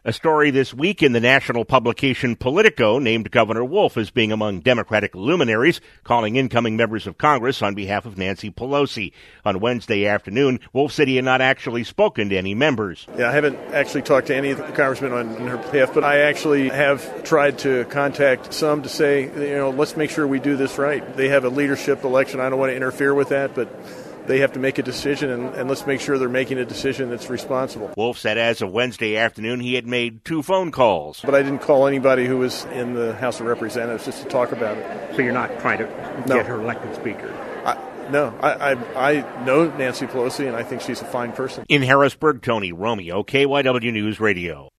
A story this week in the national publication Politico named Governor Wolf as being among Democratic luminaries calling incoming members of Congress on behalf of Nancy Pelosi. On Wednesday afternoon, Wolf said he had not actually spoken to any members. Yeah, I haven't actually talked to any of the congressmen on her behalf, but I actually have tried to contact some to say, let's make sure we do this right. They have a leadership election. I don't want to interfere with that, but they have to make a decision, and let's make sure they're making a decision that's responsible. Wolf said as of Wednesday afternoon he had made 2 phone calls. But I didn't call anybody who was in the House of Representatives just to talk about it. So you're not trying to get her elected speaker? No, I know Nancy Pelosi, and I think she's a fine person. In Harrisburg, Tony Romeo, KYW News Radio.